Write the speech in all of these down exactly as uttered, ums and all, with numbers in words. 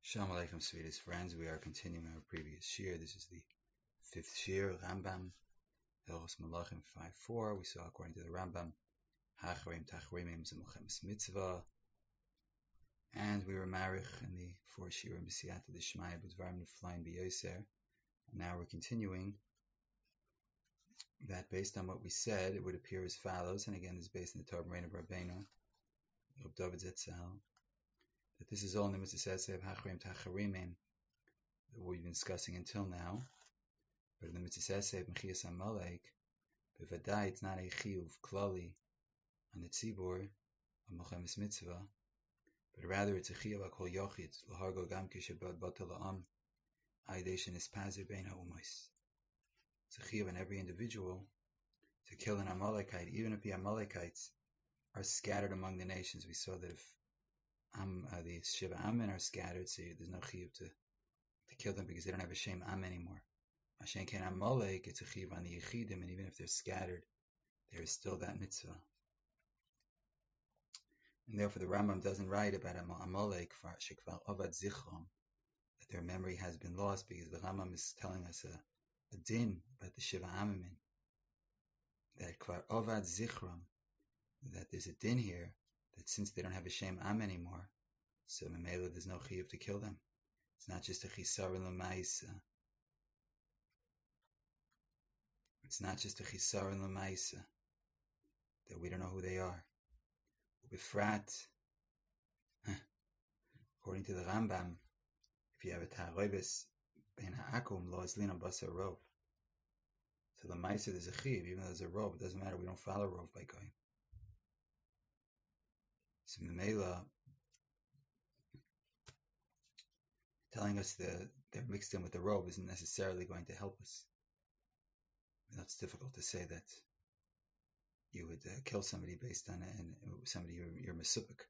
Shalom Aleichem, sweetest friends. We are continuing our previous shir. This is the fifth shir, Rambam, Hilchos Malachim five four. We saw, according to the Rambam, Hachreim Tachreimim Zemuchemes Mitzvah. And we were marich in the four shir in B'siyata D'Shmaya B'dvarim Neflaim B'yoser. And now we're continuing that based on what we said, it would appear as follows. And again, this is based on the Torah Rein of Rabbeinu, Reb David Zetzel, that this is all in the mitzvah of Hachreim Tachreimim that we've been discussing until now. But in the mitzvah of Mechias Amalek, b'vadai it's not a chiyuv klali on the tzibur of Mochemes Mitzvah, but rather it's a chiyuv akol yochid l'hargo gam kishabad batal la'am aideshin ispazer bein ha'umos. It's a chiyuv on every individual to kill an Amalekite, even if the Amalekites are scattered among the nations. We saw that if um, uh, the Shiva Amen are scattered, so there's no chiyuv to, to kill them because they don't have a Shem Am anymore. Mashen Ken Amalek, it's a chiyuv on the Yechidim, and even if they're scattered, there is still that mitzvah. And therefore the Rambam doesn't write about Amalek for Shekvar Ovad Zichron, that their memory has been lost, because the Rambam is telling us a, a din about the Shiva Amim, that Kvar Ovad Zichron, that there's a din here, that since they don't have a Shem Am anymore, so Memela there's no chiyuv to kill them. It's not just a chisaron l'maisa. It's not just a chisaron l'maisa that we don't know who they are. Befrat, according to the Rambam, if you have a ta'arobes ben ha'akum lo azlin on basar rov. So the maisa there's a chiyuv, even though there's a rov, it doesn't matter. We don't follow rov by going. So Memela telling us that they're mixed in with the robe isn't necessarily going to help us. It's difficult to say that you would uh, kill somebody based on it, and somebody you're, you're mesupik,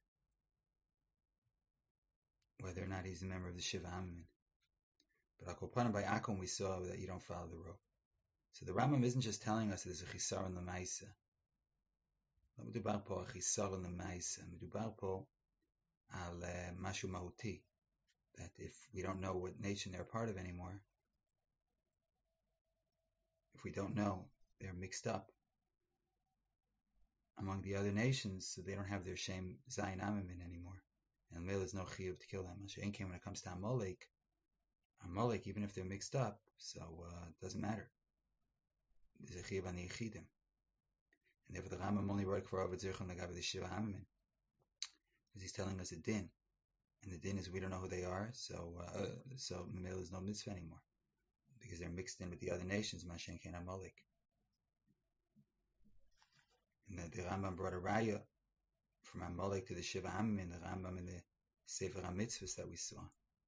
whether or not he's a member of the Shiva Amin. But Akopanim by Akum we saw that you don't follow the robe. So the Rambam isn't just telling us there's a chisaron l'maisa. לא מדובר פה על חיסרון למעשה, מדובר פה על משהו מהותי, that if we don't know what nation they're part of anymore, if we don't know, they're mixed up among the other nations, so they don't have their Shem Zayin Amamin anymore, and Mel is no chiyuv to kill them. When it comes to Amalek, Amalek, even if they're mixed up, so uh, it doesn't matter. There's a chiyuv on the Yechidim. And therefore the Rambam only wrote for Avad Zirchon Lagav the Shiva Amamin, because he's telling us a din, and the din is we don't know who they are, so uh, so Memel is no mitzvah anymore, because they're mixed in with the other nations. Mashen Ken Amalek. And the, the Rambam brought a raya from Amalek to the Shiva Amamin, the Rambam in the Sefer HaMitzvahs that we saw,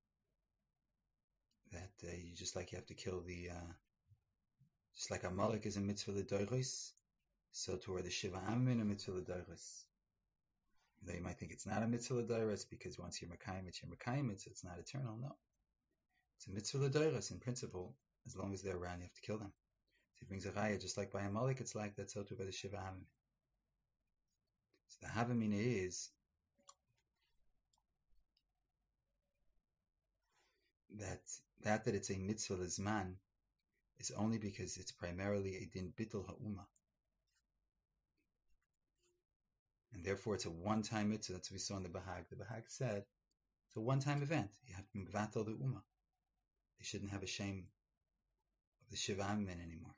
that uh, you just like you have to kill the, uh, just like Amalek is a mitzvah l'doros, so to where the Shiva Amin a mitzvah l'doros. Though you might think it's not a mitzvah l'doros because once you're Mekayim, it's your Mekayim, it's, it's not eternal. No. It's a mitzvah l'doros in principle. As long as they're around, you have to kill them. So he brings a raya, just like by Amalek, it's like that, so too by the Shiva Amin. So the Havamina is that that, that it's a mitzvah l'zman is only because it's primarily a din bittul ha'umah. And therefore it's a one-time mitzvah. That's what we saw in the Bahag. The Bahag said it's a one-time event. You have to mevatel the ummah. They shouldn't have a shame of the Shiva Amin anymore.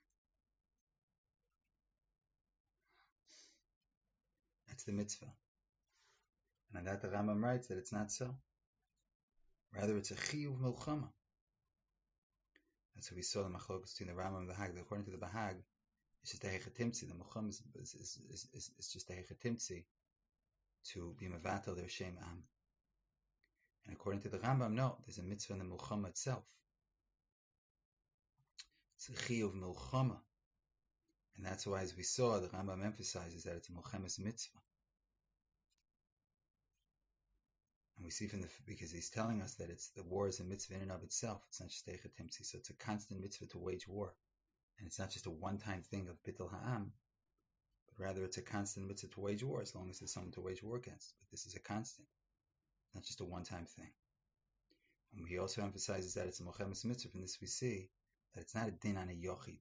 That's the mitzvah. And on that the Rambam writes that it's not so. Rather it's a chiyuv milchama. That's what we saw the machlokas between the Rambam and the Bahag. According to the Bahag, it's just a hechatimtzi. The Mucham is, is, is, is, is just a hechatimtzi to be mevatel their shem am. And according to the Rambam, no, there's a mitzvah in the Mucham itself. It's a chiyuv milchama. And that's why, as we saw, the Rambam emphasizes that it's a Muchemes mitzvah. And we see from the, because he's telling us that it's the war is a mitzvah in and of itself. It's not just a hechatimtzi. So it's a constant mitzvah to wage war. And it's not just a one-time thing of bittul ha'am, but rather it's a constant mitzvah to wage war as long as there's someone to wage war against. But this is a constant, not just a one-time thing. And he also emphasizes that it's a Mochemes Mitzvah. From this we see that it's not a din on a yochid.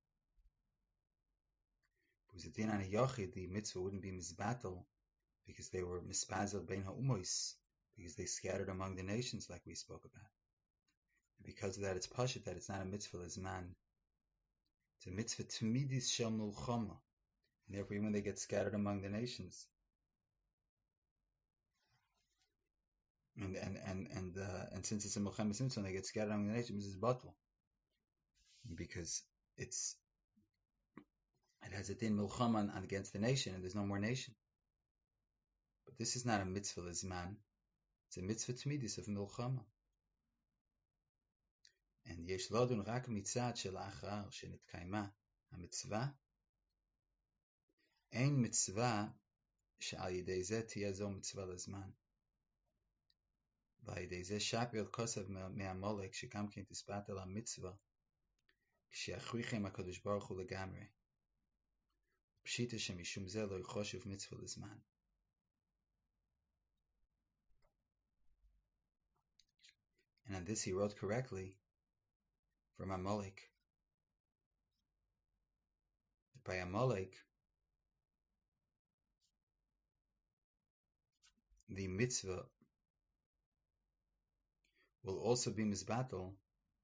If it was a din on a yochid, the mitzvah wouldn't be misbatel because they were mispazel bein ha'umois, because they scattered among the nations like we spoke about. And because of that, it's pashut that it's not a mitzvah lezman. It's a mitzvah t'midis shel mulchama. And therefore, even when they get scattered among the nations, and and and and uh, and since it's a Mochemes Mitzvah, they get scattered among the nations, it's batel, because it's it has a din milchama against the nation, and there's no more nation. But this is not a mitzvah lizman; it's a mitzvah t'midis of milchama. And yesh lodun rak mitzad shel achar shenitkaima hamitzvah ein mitzvah she'al yidei zeh tiyeh zo mitzvah lizman. ועל זה שפיר כוסף מהמולק שגם כן תספת על המצווה כשיכריחם הקדוש ברוך הוא לגמרי פשיטה שמשום זה לא יחושב מצווה לזמן. And on this he wrote correctly from Amalek. By Amalek, the mitzvah will also be misbattle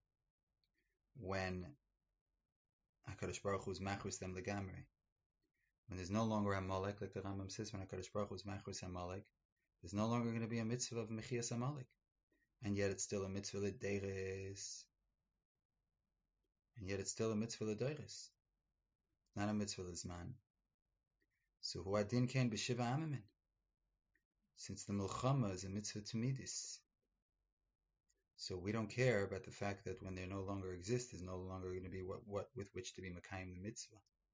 when HaKadosh Baruch Hu is machris them legamre. When there's no longer Amalek, like the Rambam says, when HaKadosh Baruch Hu is machris Amalek, there's no longer going to be a mitzvah of mechias Amalek. And yet it's still a mitzvah l'deiris. And yet it's still a mitzvah l'deiris. Not a mitzvah l'zman. So hu adin ken b'shiva amamin. Since the milchama is a mitzvah t'midis, so we don't care about the fact that when they no longer exist, there's no longer going to be what, what with which to be makayim the mitzvah.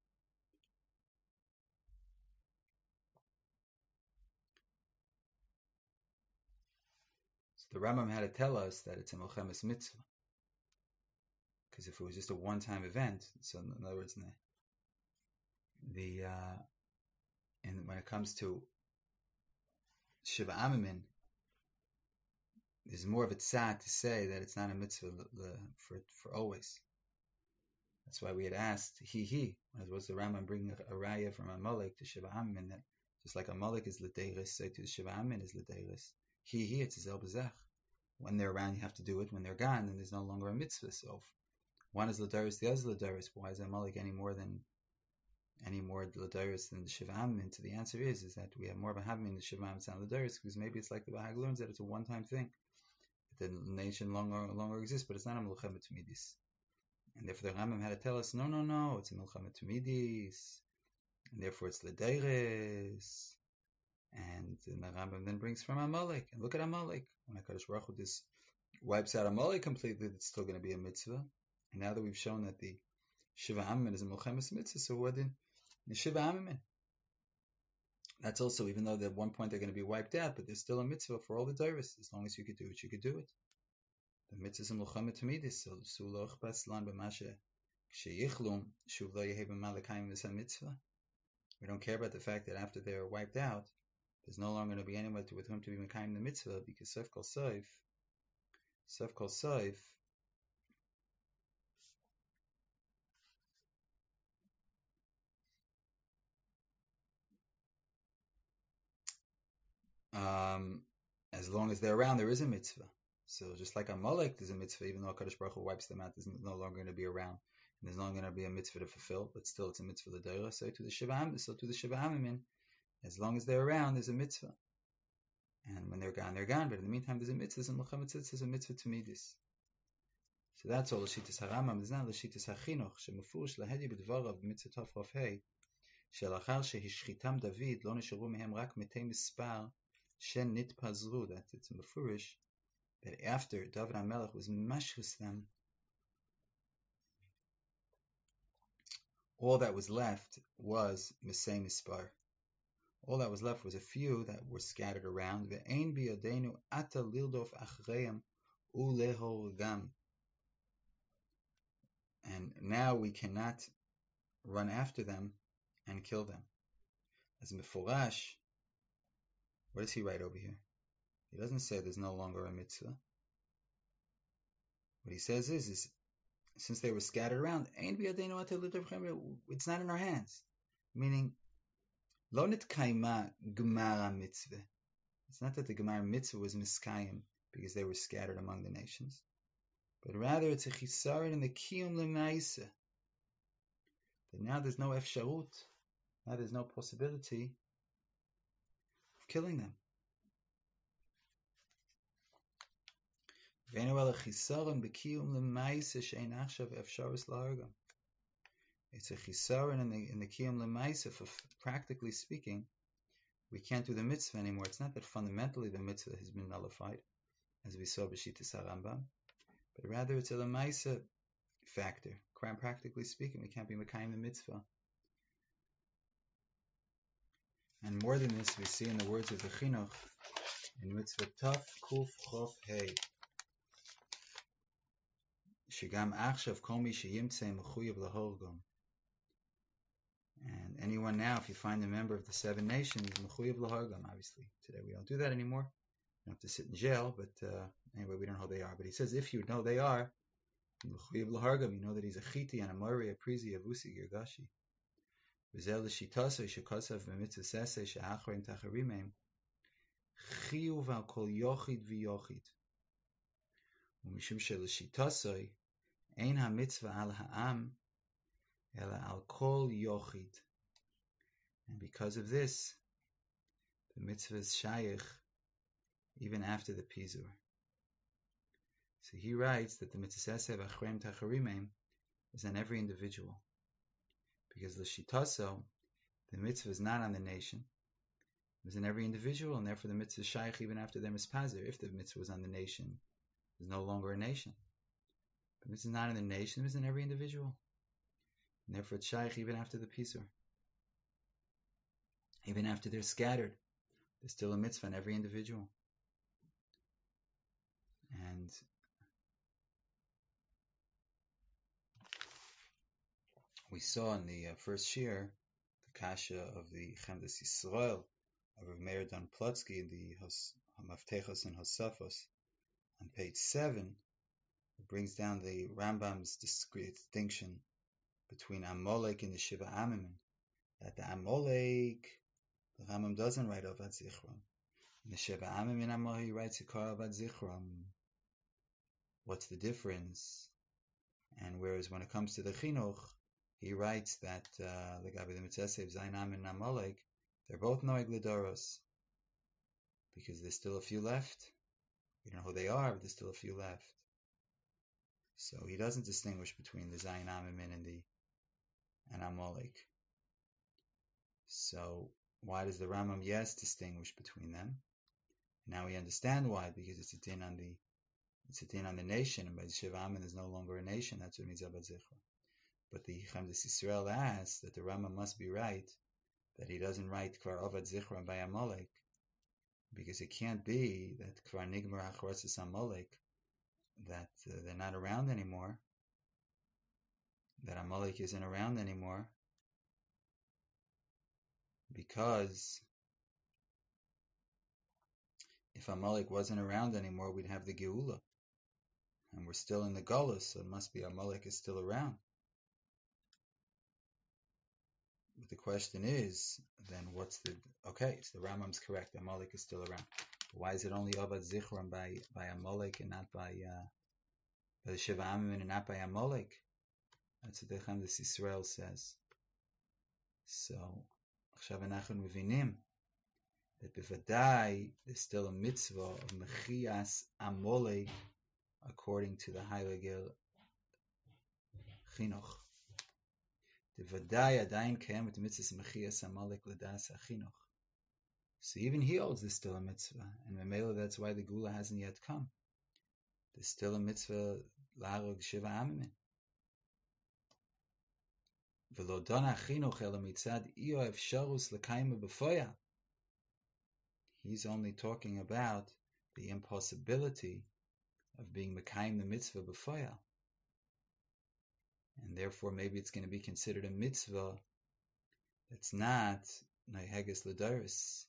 So the Rambam had to tell us that it's a Mochemes Mitzvah. Because if it was just a one-time event, so in other words, the uh, and when it comes to Shiva Amamin, there's more of a tzad to say that it's not a mitzvah for for always. That's why we had asked he he was the Rambam bringing a, a raya from Amalek to Shiva Amamin, that just like Amalek is l'deiris, so to Shiva Amamin is l'deiris. He he it's zel b'zech. When they're around, you have to do it. When they're gone, then there's no longer a mitzvah. So if one is l'deiris, the other is l'deiris. Why is Amalek any more than any more l'deiris than the Shiva Amamin? So the answer is is that we have more of a havmin in the Shiva Amamin than l'deiris, because maybe it's like the Bahag learns that it's a one-time thing. The nation longer longer exists, but it's not a milchama t'midis. And therefore the Rambam had to tell us, no, no, no, it's a milchama t'midis, and therefore it's l'deiris. And the Rambam then brings from Amalek, and look at Amalek. When HaKadosh Baruch Hu just wipes out Amalek completely, it's still going to be a mitzvah. And now that we've shown that the Shiva Amamin is a milchemes mitzvah, so what in the Shiva Amamin? That's also, even though at one point they're going to be wiped out, but there's still a mitzvah for all the dairis. As long as you could do it, you could do it. The mitzvah is a milchama t'midis, so sulo chpas lan b'mashe k'sheyichlum shuv lo yehe b'malakayim is a mitzvah. We don't care about the fact that after they're wiped out, there's no longer going to be anyone with whom to be makayim the mitzvah, because Sof Kol Sof, Sof Kol Sof, um, as long as they're around, there is a mitzvah. So just like Amalek, there's a mitzvah, even though HaKadosh Baruch Hu wipes them out, there's no longer going to be around, and there's no longer going to be a mitzvah to fulfill, but still it's a mitzvah l'deiros. So to the Shiva Amamin, so to the Shiva Amamin, as long as they're around, there's a mitzvah. And when they're gone, they're gone. But in the meantime, there's a mitzvah, and Milchama Tzitz is a mitzvah t'midis. So that's all L'shitas HaRambam. There's not L'shitas HaChinuch, shemufush lahedi b'dvarav b'mitzvah tov rav hei, שלאחר שהשחיתם דוד לא נשארו מהם רק מתי מספר שנתפזרו. That it's mefurish that after David HaMelech was mashchus them, all that was left was Mesei Mispar. All that was left was a few that were scattered around. Ve'ein biyadenu ata lildof achreim ulehorgam. And now we cannot run after them and kill them. As Mefurash, what does he write over here? He doesn't say there's no longer a mitzvah. What he says is, is since they were scattered around, it's not in our hands. Meaning, lo nitkaima gemara mitzvah. It's not that the gemara mitzvah was miskayim because they were scattered among the nations, but rather it's a chisaron in the kiyum l'maisa. That now there's no efsharut, now there's no possibility of killing them. It's a chisaron in the in the kiyum l'maisa. For practically speaking, we can't do the mitzvah anymore. It's not that fundamentally the mitzvah has been nullified, as we saw b'shittas Rambam, but rather it's a l'maisa factor. Practically speaking, we can't be mekayim the mitzvah. And more than this, we see in the words of the Chinuch in mitzvah Taf Kuf Chof Hey. Shigam achshav kol mi sheyimtzei mechuyev lahorgam. And anyone now, if you find a member of the seven nations, mechuyev lahorgam. Obviously, today we don't do that anymore. You don't have to sit in jail, but uh, anyway, we don't know who they are. But he says, if you know they are, mechuyev lahorgam, you know that he's a chiti and a mori, a prizi, a vusi, girgashi. V'zel l'shitasa shekasav b'mitzvah seseh she'achrim tacharimim chiyuv al kol yochid v'yochid. Umishum she'l'shitasa ein ha-mitzvah al ha'am ela al kol yochid. And because of this, the mitzvah is shayich even after the pizur. So he writes that the mitzvah seseh v'achrim tacharimim is on every individual. Because l'shitaso, the mitzvah is not on the nation, it was in every individual, and therefore the mitzvah is shaykh even after their mispazer. If the mitzvah was on the nation, there's no longer a nation. But the mitzvah is not in the nation, it was in every individual. And therefore it's shaykh even after the pisur. Even after they're scattered, there's still a mitzvah in every individual. And we saw in the uh, first shir, the kasha of the Chemdas Yisrael of Rav Meir Dan Plotsky in the Hamaftechos and Hosafos on page seven. It brings down the Rambam's distinction between Amalek and the Shiva Amimim. That the Amalek, the Rambam doesn't write Avad Zichram. In the Shiva Amimim Amalek, he writes Ikar Avad Zichram. What's the difference? And whereas when it comes to the Chinuch, he writes that uh, the Gabi the Mitzvah Zainam and Amalek, they're both Noeg Lidoros, because there's still a few left. We don't know who they are, but there's still a few left. So he doesn't distinguish between the Zayin Amimin and the and Amalek. So why does the Rambam yes distinguish between them? Now we understand why, because it's a din on the it's a din on the nation, and by Shiva Amin there's no longer a nation. That's what means Avad Zichra. But the Chemdas Yisrael asks that the Rambam must be right, that he doesn't write Kvar Avad Zichra by Amalek, because it can't be that Kvar Nigmar Achrotzis Amalek, that uh, they're not around anymore, that Amalek isn't around anymore, because if Amalek wasn't around anymore, we'd have the Geula, and we're still in the Golus, so it must be Amalek is still around. But the question is, then what's the, okay, so the Rambam's correct, Amalek is still around. Why is it only Avad Zichron by, by Amalek and not by, uh, by the Shiva Amim and not by Amalek? That's what the Chemdas Yisrael says. So, Achshav Anachon Mevinim, that b'vadai, there's still a mitzvah of Mechias Amalek according to the Heilige Chinuch. The Vadai Adain came with the mitzvah Mechias Amalek L'das HaChinuch. So even he holds there's still a mitzvah, and Memela, that's why the Gula hasn't yet come. There's still a mitzvah L'harog Shiva Amimin. V'lo dona Chinuch ela mitzad iyo efsharus l'kaima b'foya. He's only talking about the impossibility of being mekayim the mitzvah b'foya. And therefore maybe it's going to be considered a mitzvah that's not Naiheges L'daris.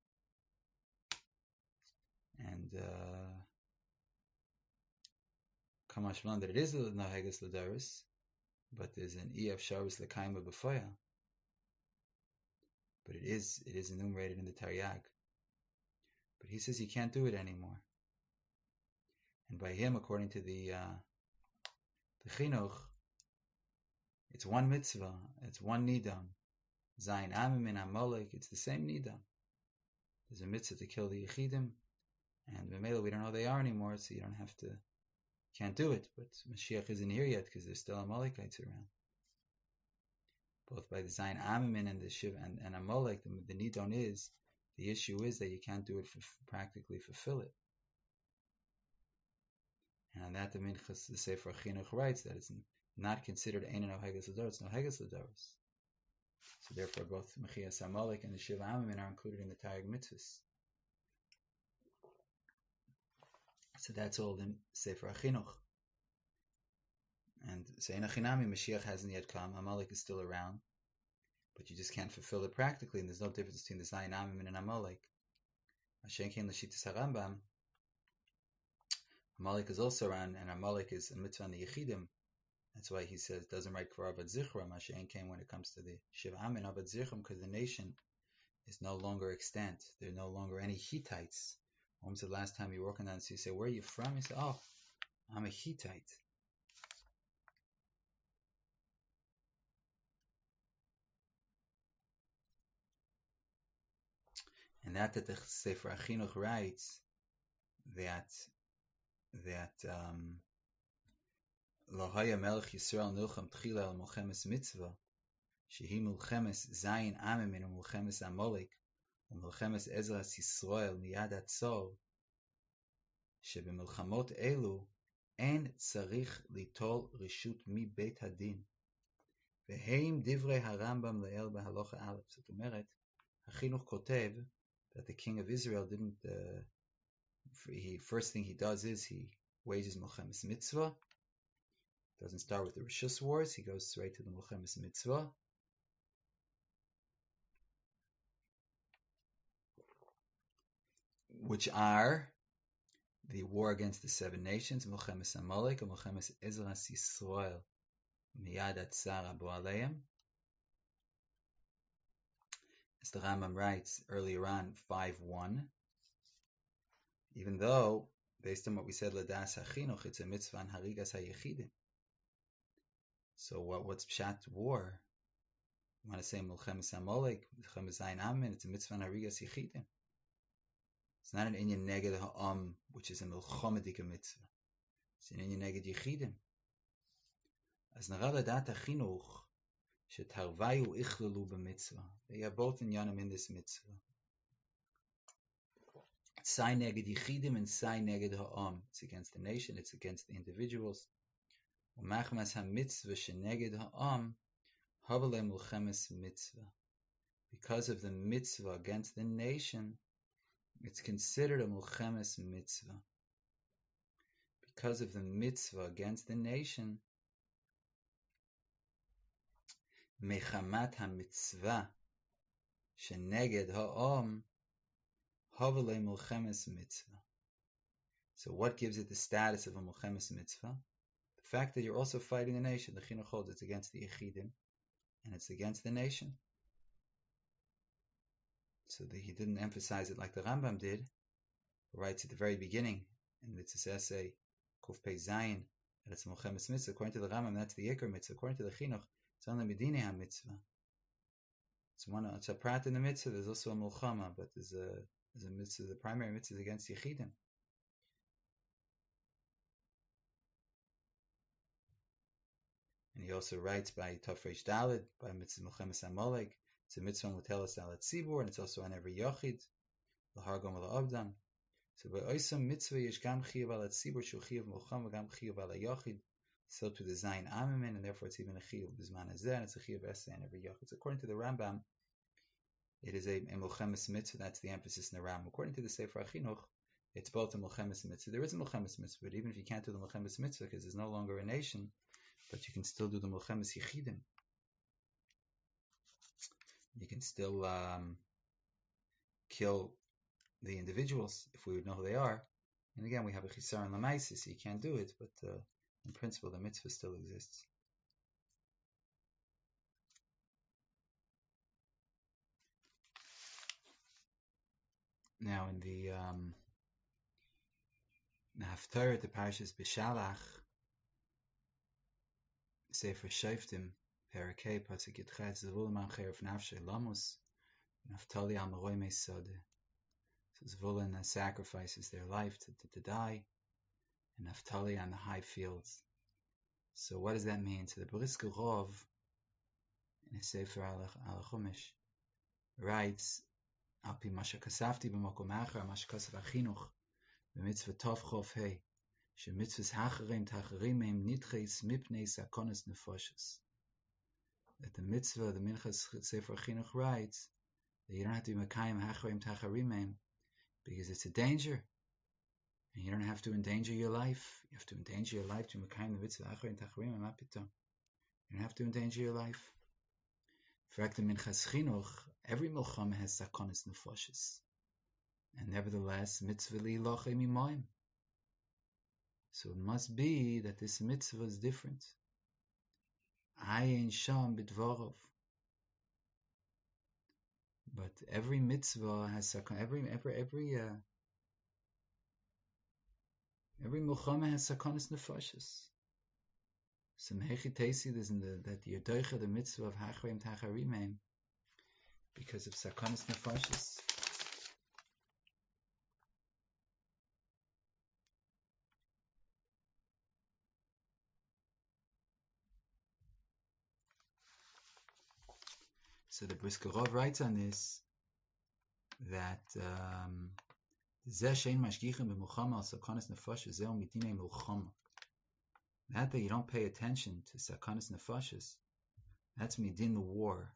And uh, Kamash Malan that it is no Heges Ladaris, but there's an E F Sharis Lekaima B'Foya. But it is it is enumerated in the Taryag. But he says he can't do it anymore. And by him, according to the uh, the Chinuch, it's one mitzvah, it's one nidam. Zayin Amim and Amalek, it's the same nidam. There's a mitzvah to kill the Yechidim, and Memela we don't know who they are anymore, so you don't have to, can't do it. But Mashiach isn't here yet because there's still Amalekites around. Both by the Zayin Amim and the Shiv and, and Amalek, the, the nidam is, the issue is that you can't do it for practically fulfill it. And on that the Minchas, the Sefer Chinuch writes that it's not considered Ein no Heges L'Doros, it's no Heges L'Doros. So therefore both Mechias Amalek and the Shiva Amim are included in the Taryag Mitzvahs. So that's all in Sefer Chinuch. And Se'en Achinami, Mashiach hasn't yet come, Amalek is still around, but you just can't fulfill it practically, and there's no difference between the Zayin Amim and an Amalek. Mashiach came L'Shittas HaRambam, Amalek is also around, and Amalek is a mitzvah on the Yechidim. That's why he says doesn't write Kvar Avad Zichra. Mashiach came when it comes to the Shiva Amin Avad Zichram, because the nation is no longer extant. There are no longer any Hittites. When was the last time you were walking down? So you say, where are you from? You say, oh, I'm a Hittite. And that that the Sefer Chinuch writes that that um Lohaya Melech Yisrael Nilcham Tchila al Mulchemes Mitzvah Shehi Mulchemes Zayin Amim and Mulchemes Amalek and Mulchemes Ezras Yisrael Miyad Atzol Shebemilchamot Elu En Tzarich Litol Rishut Mi Beit Hadin Veheim Divrei HaRambam Le'el Behalocha Aleph. So to merit, HaChinuch Kotev that the king of Israel didn't uh, he first thing he does is he wages Mulchemes Mitzvah. Doesn't start with the Rishus Wars, he goes straight to the Mulchemes Mitzvah. Which are the war against the seven nations, Mulchemes Amalek and Mulchemes Ezras Yisrael Miyad Atzar Abu Aleim. As the Rambam writes earlier on, five one, even though, based on what we said, Ladas HaChinuch, it's a mitzvah on Harigas HaYechidim. So what, what's Pshat war? You want to say Mulchemes Amalek, Mulchemes Zayin Amim, it's a mitzvah on Harigas Yechidim. It's not an Inyan Neged Ha'am, which is a Milchomedika mitzvah. It's an Inyan Neged Yechidim. As Nara Ladat HaChinuch, Shetarvayu Ichlelu b'mitzvah. They are both in Yanim in this mitzvah. Sai neged Yechidim and Sai neged Ha'am. It's against the nation, it's against the individuals. U'machmas ha'mitzvah sheneged Ha'am, Havale Mulchemes mitzvah. Because of the mitzvah against the nation, it's considered a Mulchemes mitzvah. Because of the mitzvah against the nation, Mechamat ha-mitzvah sheneged ha'am havale mulchemes mitzvah. So what gives it the status of a mulchemes mitzvah? The fact that you're also fighting the nation. The Chinuch holds it's against the Yechidim and it's against the nation. So that he didn't emphasize it like the Rambam did. He writes at the very beginning in Mitzvah's essay, Kuf Pei Zayin, that it's mulchemes mitzvah. According to the Rambam, that's the Iker mitzvah. According to the Chinuch, it's only Medine ha-mitzvah. It's one. It's a prat in the mitzvah. There's also a mulchama, but there's a there's a mitzvah. The primary mitzvah is against Yechidim. And he also writes by Tafresh Dalid by mitzvah Mulchemes Amalek. It's a mitzvah mutelas al tzibur, and it's also on every yachid. L'hargam l'avdan. So by oisam mitzvah yesh gam chiyuv al tzibur shu chiyuv mulchama gam chiyuv al yachid. So to the Zayin Amim, and therefore it's even a chiyuv b'zman hazeh, and it's a chiyuv eseh in every yachid. So according to the Rambam, it is a, a mulchemes mitzvah. That's the emphasis in the Rambam. According to the Sefer Chinuch, it's both a mulchemes mitzvah. There is a mulchemes mitzvah, but even if you can't do the mulchemes mitzvah because there's no longer a nation, but you can still do the mulchemes yechidim. You can still um, kill the individuals if we would know who they are. And again, we have a chisar and lamaisis, so you can't do it, but uh, in principle, the mitzvah still exists. Now, in the um, Haftarah, the Parashas B'Shalach, Sefer Shoftim, Perakei, Pasuk Yitchet, Zvulun Am Cheref Nafshe Lamus, Naftali Al Meroi Meisodeh. So Zvulun sacrifices their life to, to, to die, and Naftali on the high fields. So what does that mean? So the Brisker Rov, in his Sefer Al Chumash, writes, Al Pi Masha Kasafti B'Mokom Achar, Masha Kasav Achinuch, B'Mitzvah Tov Chov Hei, Shemitzvahs Hacharim Tacharim Meim Nitcheis Mipnei Sakonas Nefoshes. That the mitzvah, the Minchas Sefer Chinuch writes, that you don't have to be Mekayim Hacharim Tacharim Meim, because it's a danger. And you don't have to endanger your life. You have to endanger your life to Mekayim the mitzvah Hacharim Tacharim Meim Apito. You don't have to endanger your life. In fact, the Minchas Chinuch, every Milchama has Sakonas Nefoshes. And nevertheless, mitzvah li lochei mimoim. So it must be that this mitzvah is different. Ayin sham b'dvorov. But every mitzvah has every every every uh, every milchama has sakonas nefashis. So mehechi teisi is in the that you're doicha the mitzvah of hachreim tacharimim because of sakonas nefashis. So the Brisker Rov writes on this that um, that that you don't pay attention to Sakonas Nefashis, that's midin the war.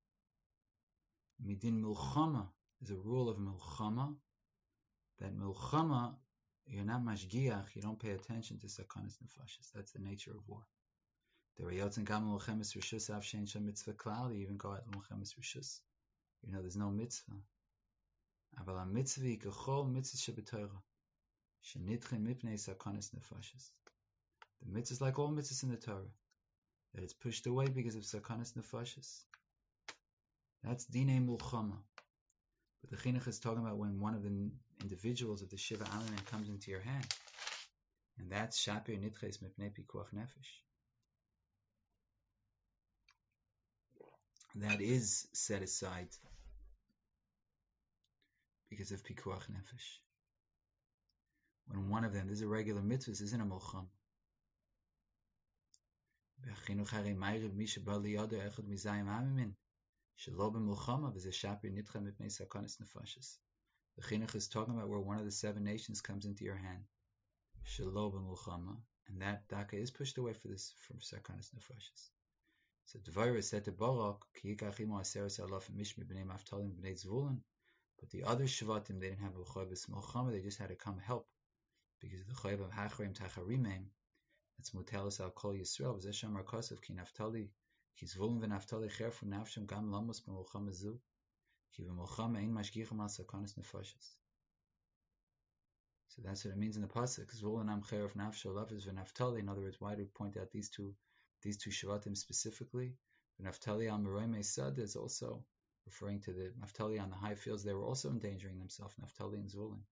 Midin Milchama is a rule of Milchama, that Milchama, you're not mashgiach, you don't pay attention to Sakonas Nefashis. That's the nature of war. The Rayotzen Gam Milchemes Rishus Avshein Shem Mitzvah Klal, you even go out Milchemes Rishus. You know there's no mitzvah. Aval mitzvah kechol mitzvah shebetorah shenitchin mipnei sakonas nefashis. The mitzvah is like all mitzvahs in the Torah, that it's pushed away because of sakonas nefashis. That's dinei mulchama. But the chinuch is talking about when one of the individuals of the shiva alamin comes into your hand, and that's shapir nitches mipnei pikuach nefesh. That is set aside because of pikuach nefesh. When one of them, there's a regular mitzvah, this isn't a mulcham. The chinuch is talking about where one of the seven nations comes into your hand, and that daka is pushed away for this from sakonas nefashis. So Dvaira said to Barak, but the other Shvatim, they didn't have a Chayv Milchama, they just had to come help. Because the Chayv of Hachrim Tacharimim, that's Mutelis Al Kol Yisrael, V'zesham Rakosov, Ki Naftali, Ki Zvulun V'Naftali Cherfu Nafsham Gam Lamos B'Milchama Zu, Ki V'Milchama Ein Mashgicham Al Sakonas Nefashis. So that's what it means in the Pasuk, Zvulun Am Cheref Nafsham Lafis V'Naftali. In other words, why do we point out these two These two Shvatim specifically? Naftali al Meroi Meisad is also referring to the Naftali on the high fields. They were also endangering themselves, Naftali and Zvulun,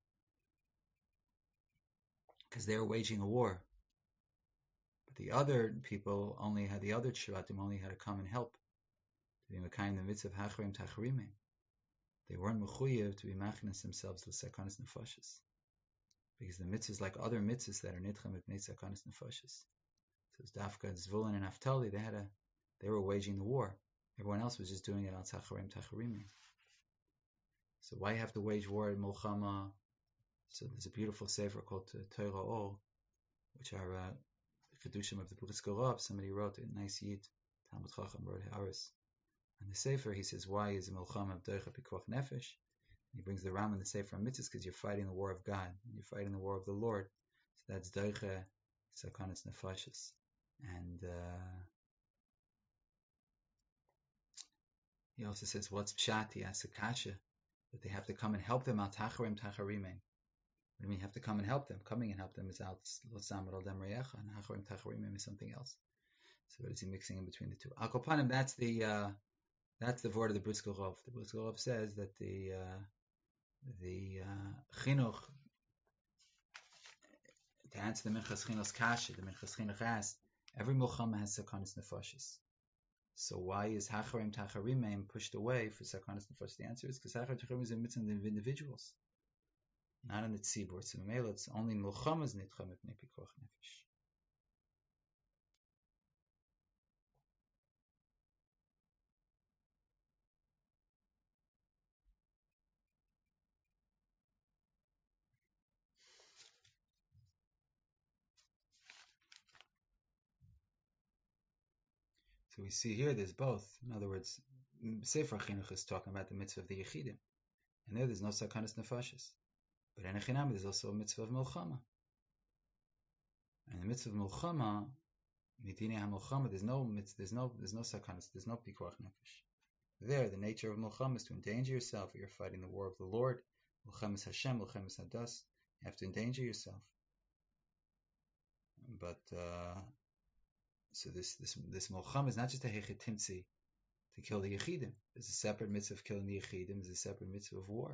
because they were waging a war. But the other people only had, the other Shvatim only had to come and help to be Mekayim the mitzvah of Hachrim Tacharimim. They weren't mechuyev to be machnas themselves to Sakonas Nefashis, because the mitzvahs, like other mitzvahs that are nitchem mipnei Sakonas Nefashis. So Dafka, Zvulun, and Naftali, they had a, they were waging the war. Everyone else was just doing it on Tacharim Tacharimim. So why have to wage war at Mulchama? So there's a beautiful sefer called Torah Or, which are uh, the Kedushim of the Brisker Rov. Somebody wrote it, nice Yid, Talmud Chacham wrote Haris. And the sefer, he says, why is Mulchama of Doicha Pikuach Nefesh? He brings the Ram in the sefer on mitzvahs because you're fighting the war of God, you're fighting the war of the Lord. So that's Doicha Sakonas Nefashis. And uh, he also says, what's pshat? He asks a kasha, that they have to come and help them al tacharim tacharimim. What do you mean? You have to come and help them. Coming and help them is out l'samad al dem reyecha, and hachorim tacharimim is something else. So what is he mixing in between the two? Al kopanim, that's the uh, that's the word of the Britzkel Rov. The Britzkel Rov says that the uh, the uh, chinuch, to answer the Minchas Chinuch's kasha, the Minchas Chinuch asked, every milchama has sakanas nefashis. So why is hacharim tacharimim pushed away for sakanas nefashis? The answer is because hacharim tacharimim is a mitzvah of individuals, not in the tzibur. So memela, it's only milchamas nitcha mipnei pikuach nefesh. So we see here there's both. In other words, Sefer Chinuch is talking about the mitzvah of the Yechidim. And there there's no sakanas nefashis. But in Echinam there's also a mitzvah of Milchama. And the mitzvah of Milchama, Midine HaMilchama, there's no there's no there's no sakanas, there's no pikuach nefesh. There, the nature of Milchama is to endanger yourself. You're fighting the war of the Lord. Milchama is Hashem, Milchama is Hadas. You have to endanger yourself. But uh So this this this Milchama is not just a hechetimtzi to kill the Yechidim. There's a separate mitzvah of killing the Yechidim. There's a separate mitzvah of war.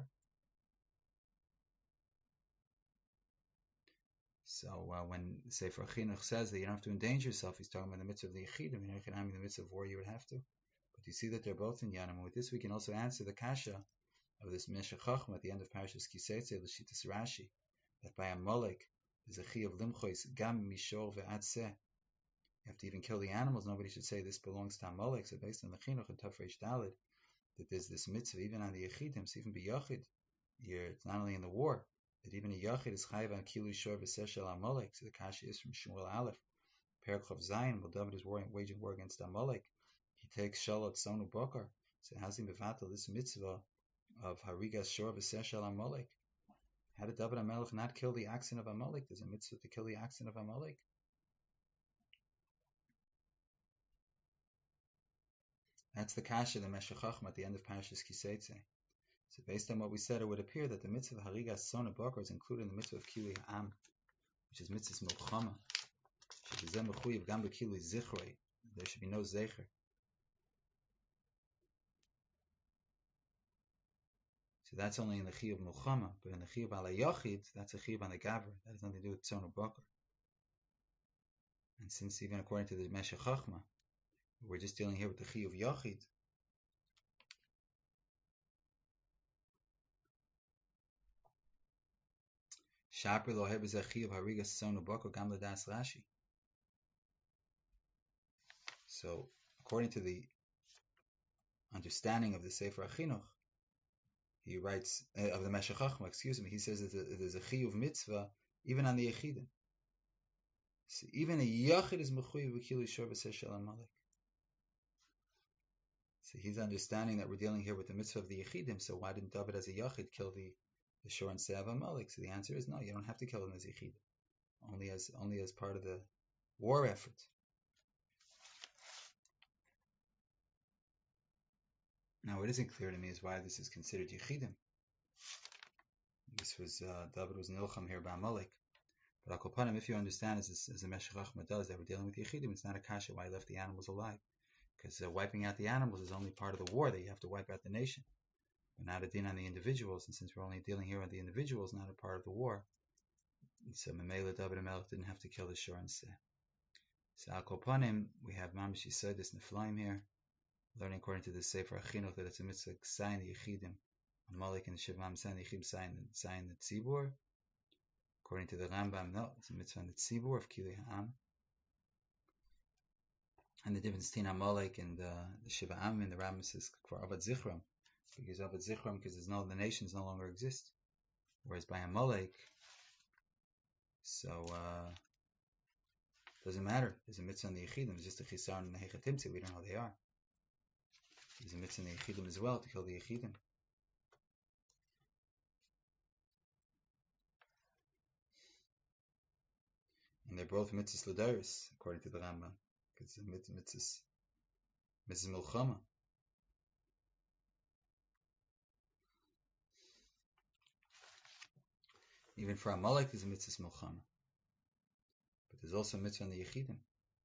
So uh, when Sefer Chinuch says that you don't have to endanger yourself, he's talking about the mitzvah of the Yechidim. You're not going to have the mitzvah of war. You would have to. But you see that they're both in Yanam. And with this, we can also answer the kasha of this Meshech Chachma at the end of Parashas Kiseitze L'Shitas Rashi, that by Amalek there's a chi of limchois gam mishor ve'atzeh. You have to even kill the animals. Nobody should say this belongs to Amalek. So based on the Chinuch and Tafresh Dalid, that there's this mitzvah even on the Yechidim, so even be Yachid, it's not only in the war, that even a Yachid is chayiv on kilu shor v'seshel Amalek. So the kasha is from Shmuel Aleph, Perek Chav Zayin, while David is waging war against Amalek, he takes Shalot Sonu Bokar. So how's he mevatel this mitzvah of Harigas shor v'seshel Amalek? How did David HaMelech not kill the oxen of Amalek? There's a mitzvah to kill the oxen of Amalek. That's the kasha, the Meshech Chachma at the end of Parashas Kiseitze. So based on what we said, it would appear that the mitzvah of Harigas Sona Bokar is included in the mitzvah of Kilui Ha'am, which is mitzvah Milchama. There should be no zecher. So that's only in the Chi of Milchama, but in the Chi of Ala Yachid, that's a Chi of on the Gavra. That has nothing to do with Sona Bokar. And since even according to the Meshech Chachma, we're just dealing here with the Chi of Yachid. Shapir lo heb is a Chi of Harigas Sonu Bokar gam l'das Rashi. So, according to the understanding of the Sefer Achinuch, he writes, uh, of the Meshech Chachma, excuse me, he says that there's a Chi of mitzvah even on the Yechidim. So even a Yachid is mechuyev v'kilu shor v'seshel Amalek. So he's understanding that we're dealing here with the mitzvah of the Yechidim, so why didn't David as a Yachid kill the, the Shor and Seh of Amalek? So the answer is no, you don't have to kill them as Yechidim. Only as only as part of the war effort. Now what isn't clear to me is why this is considered Yechidim. This was, uh, David was Nilcham here by Amalek. But Al Kopanim, if you understand as, as the Meshech Chachma does, that we're dealing with Yechidim, it's not a kasha why he left the animals alive. Because uh, wiping out the animals is only part of the war, that you have to wipe out the nation. But not a din on the individuals, and since we're only dealing here with the individuals, not a part of the war, so Memela David HaMelech didn't have to kill the Shor and Seh. So Al Kopanim, we have Mamish Yisodis Neflaim here, learning according to the Sefer Achinuch that it's a mitzvah sign the Yechidim. Amalek and Shivam sign the Yechidim sign the Tzibur. According to the Rambam, no, it's a mitzvah on the Tzibur of Kilui Ha'am. And the difference between Amalek and uh, the Shiva Am in the Rambam is for Avad Zichram, because Avad Zichram, because there's no, the nations no longer exist. Whereas by Amalek, so uh, doesn't matter. There's a mitzvah on the Yechidim. It's just a Chisar and a Hechatimtzi. We don't know who they are. There's a mitzvah on the Yechidim as well to kill the Yechidim. And they're both mitzvahs l'dairis, according to the Rambam. Because the mitzvahs, mitzvahs milchama. Even for Amalek, there's a mitzvah milchama. But there's also a mitzvah on the Yechidim.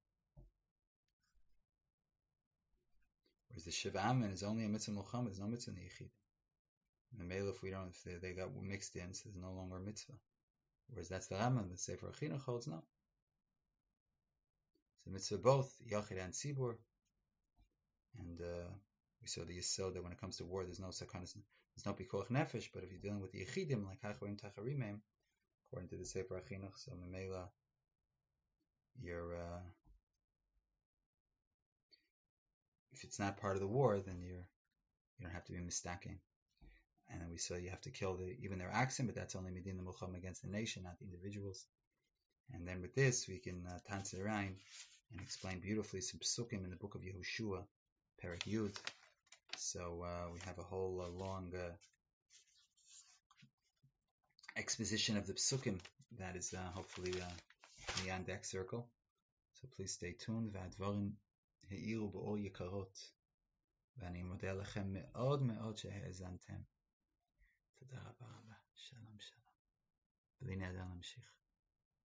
Whereas the Shiva Amen is only a mitzvah milchama, there's no mitzvah on the Yechidim. And the Mele, if we don't, if they, they got mixed in, so there's no longer a mitzvah. Whereas that's the Rambam, the Sefer Achinuch holds no. It's a mitzvah both, Yachid and Tzibur. And uh, we saw the Yisod that when it comes to war, there's no sakanas, there's no pikuach nefesh, but if you're dealing with the Yechidim, like Hachrim Tacharimim, according to the Sefer Achinuch, so Memela, you're, uh, if it's not part of the war, then you're, you don't have to be mistaken. And we saw you have to kill the, even their accent, but that's only Medina Mulcham against the nation, not the individuals. And then with this, we can uh, tanz it around and explain beautifully some psukim in the book of Yehoshua, Perek Yud. So uh, we have a whole uh, long uh, exposition of the psukim that is uh, hopefully uh, in the on deck circle. So please stay tuned. V'advarim he'iru b'or yikarot. ואני מודה לכם מאוד מאוד שהאזנתם. תודה רבה רבה. שלום שלום. בלי נדר נמשיך.